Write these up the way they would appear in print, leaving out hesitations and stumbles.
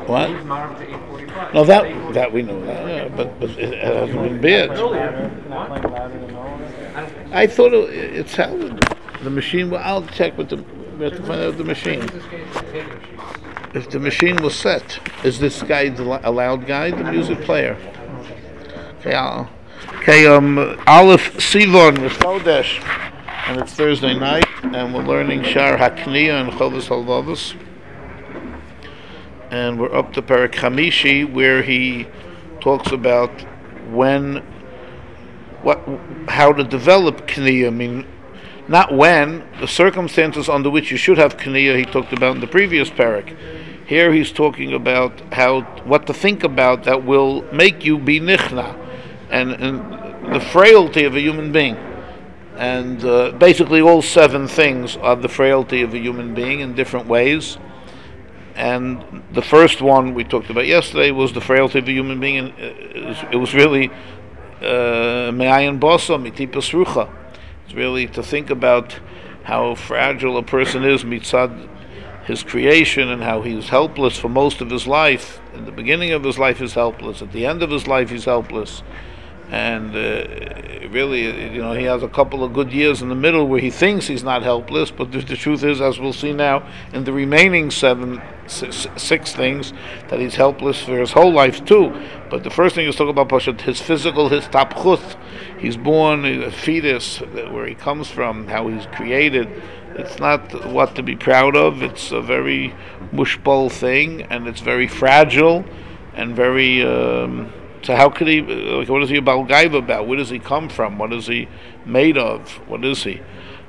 What? No, that we know that, yeah, but it hasn't been bad. I thought it sounded the machine. Well, I'll check with the. We have to find out the machine. If the machine was set, is this guy a loud guy, the music player? Okay, Aleph Sivon Chodesh, and it's Thursday night, and we're learning Shar Hakniya and Chovos Halvavos, and we're up to Perek Chamishi, where he talks about how to develop Kniya. I mean, not when, the circumstances under which you should have Kniya. He talked about in the previous Perek. Here he's talking about what to think about that will make you be nichna, and the frailty of a human being, and basically all 7 things are the frailty of a human being in different ways. And the first one we talked about yesterday was the frailty of a human being, and it was really me'ayin basa mitipas rucha. It's really to think about how fragile a person is mitzad his creation, and how he's helpless for most of his life. In the beginning of his life he's helpless, at the end of his life he's helpless, and really, he has a couple of good years in the middle where he thinks he's not helpless, but the truth is, as we'll see now, in the remaining 6 things, that he's helpless for his whole life too. But the first thing is talk about Pashat, his physical, his tapchut. He's born a fetus, where he comes from, how he's created. It's not what to be proud of. It's a very mushbal thing, and it's very fragile, and very. So how could he? What is he about Gaiva about? Where does he come from? What is he made of? What is he?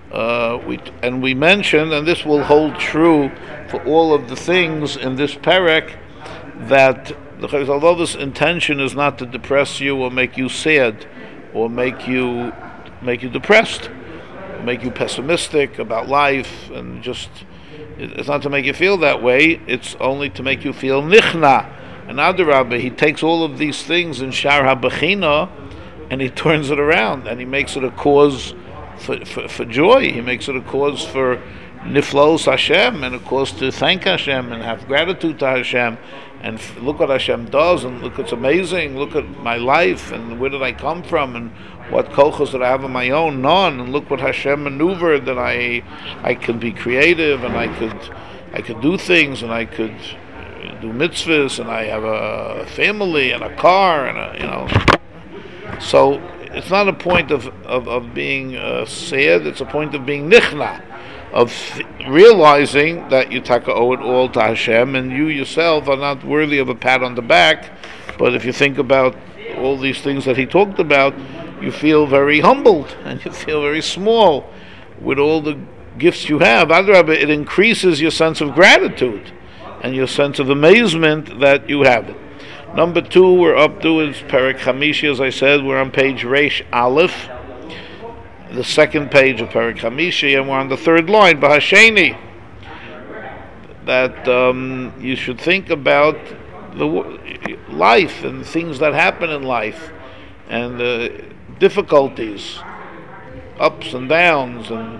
We mentioned, and this will hold true for all of the things in this perek, that although this intention is not to depress you or make you sad, or make you depressed, make you pessimistic about life, and just it's not to make you feel that way. It's only to make you feel nichna. And Adarabah, he takes all of these things in Shar HaBechina, and he turns it around, and he makes it a cause for joy. He makes it a cause for niflos Hashem, and a cause to thank Hashem and have gratitude to Hashem, and look what Hashem does, and look, it's amazing. Look at my life, and where did I come from, and what kochos did I have on my own? None. And look what Hashem maneuvered, that I could be creative, and I could do things, and I could do mitzvahs, and I have a family and a car, and So it's not a point of being sad. It's a point of being nichna, of realizing that you owe it all to Hashem, and you yourself are not worthy of a pat on the back. But if you think about all these things that he talked about, you feel very humbled, and you feel very small with all the gifts you have. Adrabah, it increases your sense of gratitude and your sense of amazement that you have it. Number 2, we're up to is Perek Chamishi. As I said, we're on page Reish Aleph, the second page of Perek Chamishi, and we're on the 3rd line, Bahasheni, that you should think about the life and things that happen in life, and difficulties, ups and downs, and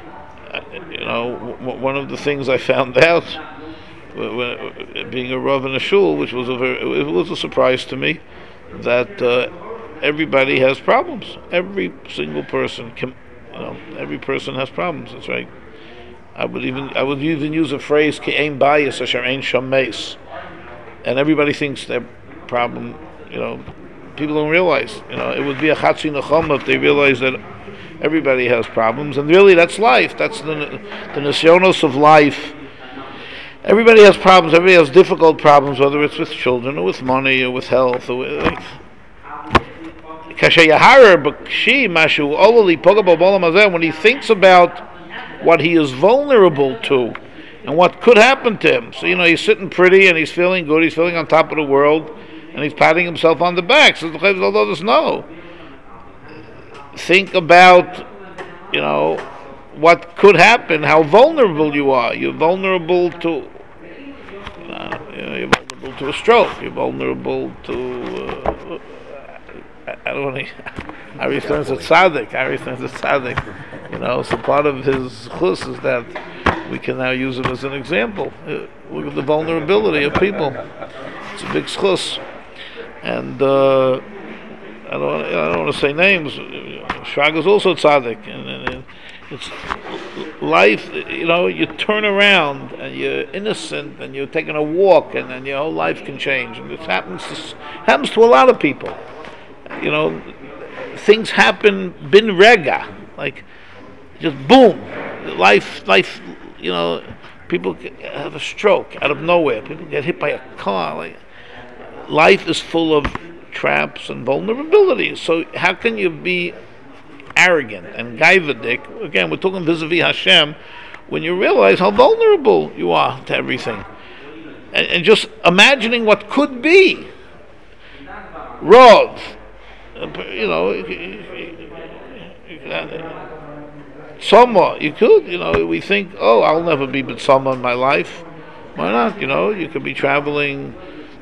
one of the things I found out, being a rav in a shul, which was it was a surprise to me, that everybody has problems. Every single person every person has problems. That's right. I would even use a phrase "Ke'ein bayis asher ein sham meis," and everybody thinks their problem. People don't realize. It would be a chatzi nechama if they realize that everybody has problems, and really that's life. That's the nisyonos of life. Everybody has problems. Everybody has difficult problems, whether it's with children or with money or with health. When he thinks about what he is vulnerable to and what could happen to him, so he's sitting pretty and he's feeling good. He's feeling on top of the world, and he's patting himself on the back. So the Chayyim no. Think about, what could happen, how vulnerable you are. You're vulnerable to a stroke. You're vulnerable to I don't want to. Ari turns a tzaddik. So part of his chus is that we can now use it as an example. Look at the vulnerability of people. It's a big schus. And I don't want to say names. Shrag is also tzaddik, and it's life. You turn around and you're innocent, and you're taking a walk, and then your whole life can change. And it happens to a lot of people. Things happen bin rega, like just boom, life. People have a stroke out of nowhere. People get hit by a car. Life is full of traps and vulnerabilities. So how can you be arrogant and gaivadik? Again, we're talking vis-a-vis Hashem, when you realize how vulnerable you are to everything, and just imagining what could be. Rav, Soma, you could, we think, I'll never be with Soma in my life. Why not? You could be traveling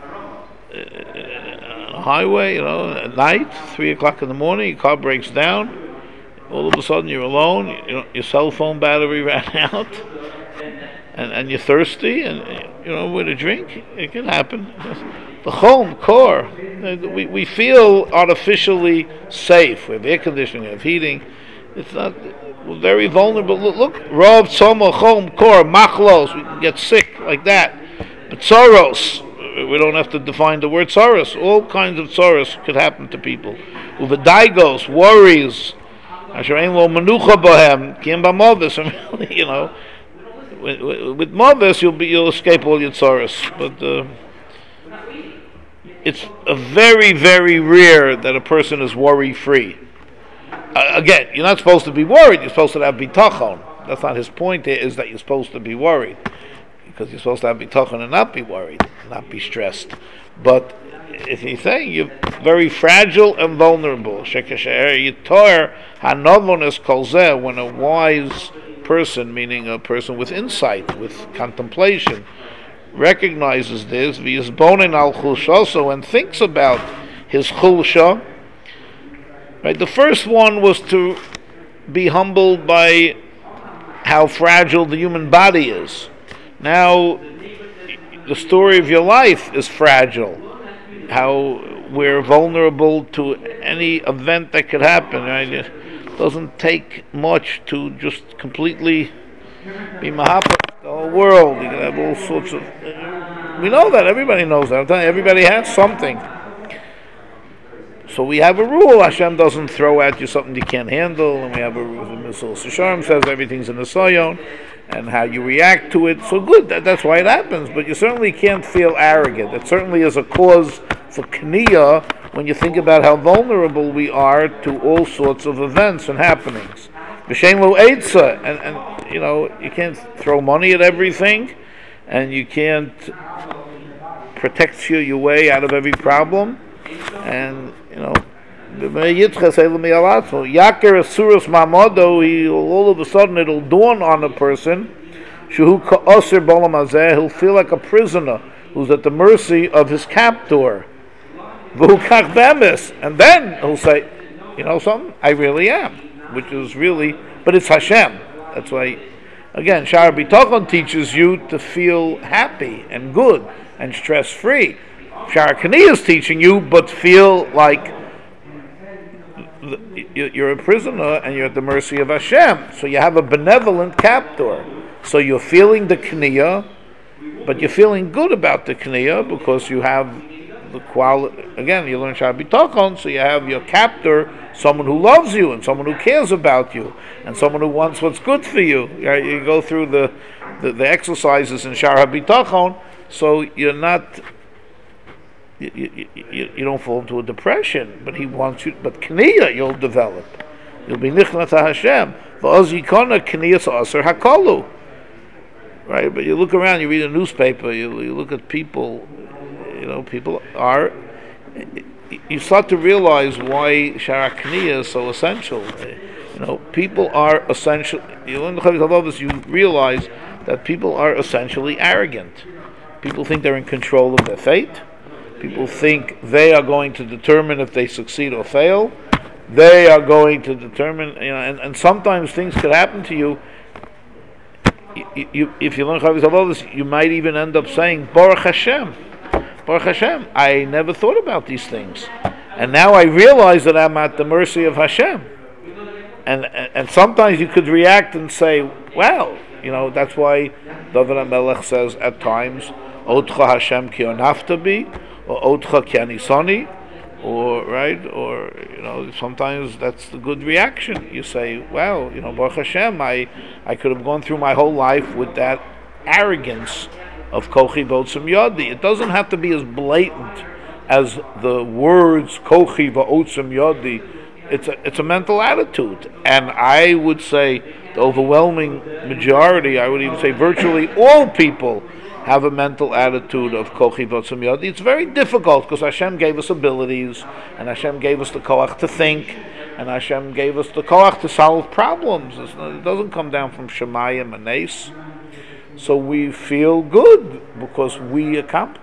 on a highway, at night, 3 o'clock in the morning, your car breaks down, all of a sudden you're alone, your cell phone battery ran out, and you're thirsty, and with a drink, it can happen. The home core, we feel artificially safe. We have air conditioning, we have heating. It's not. We're very vulnerable. Look, Rav, Tzoma, Chom, Kor, Machlos, we can get sick like that. But Soros, we don't have to define the word Soros. All kinds of Soros could happen to people. Uvedaigos, worries. Asher ein lo menucha bohem, ki em b'movis. With movis you'll escape all your Soros. But it's a very, very rare that a person is worry-free. Again, you're not supposed to be worried. You're supposed to have bitachon. That's not his point. Here is that you're supposed to be worried, because you're supposed to have bitachon and not be worried, not be stressed. But if he's saying you're very fragile and vulnerable, when a wise person, meaning a person with insight, with contemplation, recognizes this, and thinks about his chulsha. Right, the first one was to be humbled by how fragile the human body is. Now, the story of your life is fragile. How we're vulnerable to any event that could happen. Right? It doesn't take much to just completely be mahapa the whole world. You can have all sorts of. We know that. Everybody knows that. I'm telling you, everybody has something. So we have a rule: Hashem doesn't throw at you something you can't handle, and we have a rule. The Mesilas Yesharim says everything's in the Sayon, and how you react to it. So good, that's why it happens. But you certainly can't feel arrogant. It certainly is a cause for kniya when you think about how vulnerable we are to all sorts of events and happenings. B'shem lo eitza, and you can't throw money at everything, and you can't protect your way out of every problem, and Yakir Asurus Mamodo, all of a sudden it'll dawn on a person, he'll feel like a prisoner who's at the mercy of his captor. And then he'll say, something? I really am. Which is really, but it's Hashem. That's why, again, Shara B'Tachon teaches you to feel happy and good and stress-free. Shara Kani is teaching you, but feel like you're a prisoner and you're at the mercy of Hashem. So you have a benevolent captor. So you're feeling the kniya, but you're feeling good about the kniya because you have the quality. Again, you learn Shara B'Tachon, so you have your captor, someone who loves you and someone who cares about you and someone who wants what's good for you. You go through the exercises in Shara B'Tachon, so you're not. You don't fall into a depression, but he wants you. But kniya you'll develop. You'll be nichna to Hashem. V'ozikona kniya aser hakalu. Right, but you look around, you read a newspaper, you look at people. People are. You start to realize why Shara Kniya is so essential. People are essential. You learn the Chavos, you realize that people are essentially arrogant. People think they're in control of their fate. People think they are going to determine if they succeed or fail. They are going to determine, and sometimes things could happen to you. if you learn Chavis Avodas, you might even end up saying Baruch Hashem. Baruch Hashem. I never thought about these things, and now I realize that I'm at the mercy of Hashem. And sometimes you could react and say, well, that's why David HaMelech says at times, Otcha Hashem ki onaftabi, or Otcha ki anisani, or sometimes that's the good reaction. You say, well, Baruch Hashem, I could have gone through my whole life with that arrogance of Kochi V'Otzim Yodi. It doesn't have to be as blatant as the words Kochi V'Otzim Yodi. It's a mental attitude, and I would say the overwhelming majority, I would even say virtually all people, have a mental attitude of Kochi V'Otzim Yodi. It's very difficult because Hashem gave us abilities, and Hashem gave us the koach to think, and Hashem gave us the koach to solve problems. It doesn't come down from Shemayim and Nes. So we feel good because we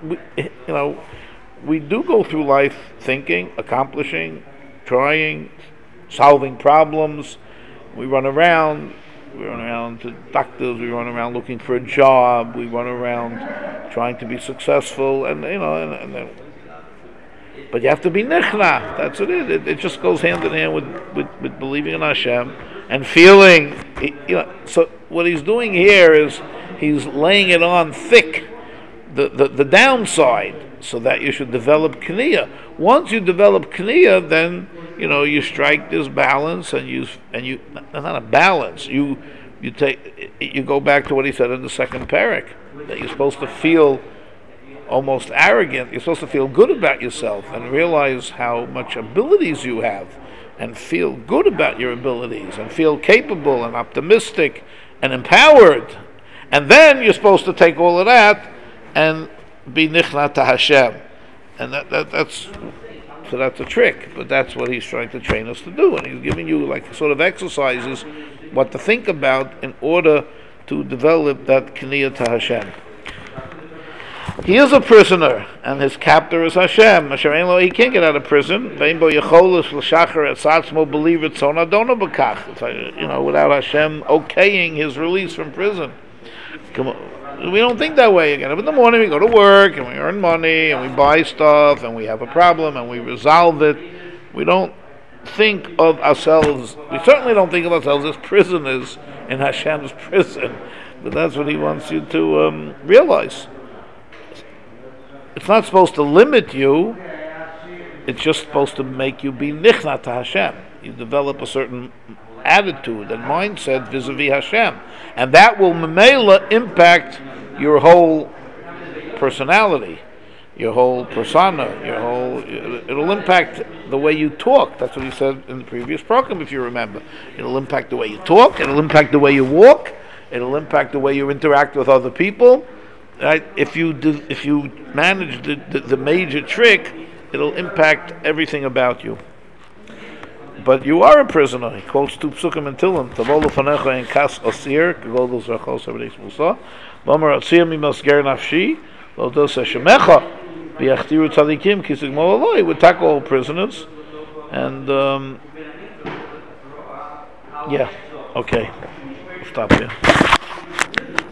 do go through life thinking, accomplishing, trying, solving problems. We run around to doctors, we run around looking for a job, we run around trying to be successful, and then, but you have to be nichna. That's what it is. It just goes hand in hand with believing in Hashem and feeling. So what he's doing here is he's laying it on thick, the downside, so that you should develop kniyah. Once you develop kniyah, then you strike this balance, and you not a balance. You go back to what he said in the second parak, that you're supposed to feel almost arrogant. You're supposed to feel good about yourself and realize how much abilities you have, and feel good about your abilities, and feel capable and optimistic and empowered. And then you're supposed to take all of that and be nichna to Hashem, and that's a trick, but that's what he's trying to train us to do, and he's giving you like sort of exercises what to think about in order to develop that kniyah to Hashem. He is a prisoner, and his captor is Hashem. He can't get out of prison. Without Hashem okaying his release from prison. We don't think that way. Again, in the morning we go to work and we earn money and we buy stuff and we have a problem and we resolve it. We don't think of ourselves. We certainly don't think of ourselves as prisoners in Hashem's prison. But that's what he wants you to realize. It's not supposed to limit you. It's just supposed to make you be nichna to Hashem. You develop a certain attitude and mindset vis-a-vis Hashem, and that will memela impact your whole personality, your whole persona, it'll impact the way you talk. That's what he said in the previous program, if you remember. It'll impact the way you talk, it'll impact the way you walk, it'll impact the way you interact with other people. Right? If you manage the major trick, it'll impact everything about you. But you are a prisoner. He quotes two psukim in Tehillim. Tavolu fanecha in kas osir, k'godol zrachos avreis musa. V'amar atzir mimasger nafshi, v'odol seshemecha, v'yachtiru tzadikim, kisig mololoi. He would tackle all prisoners. And, yeah, okay. We'll stop here.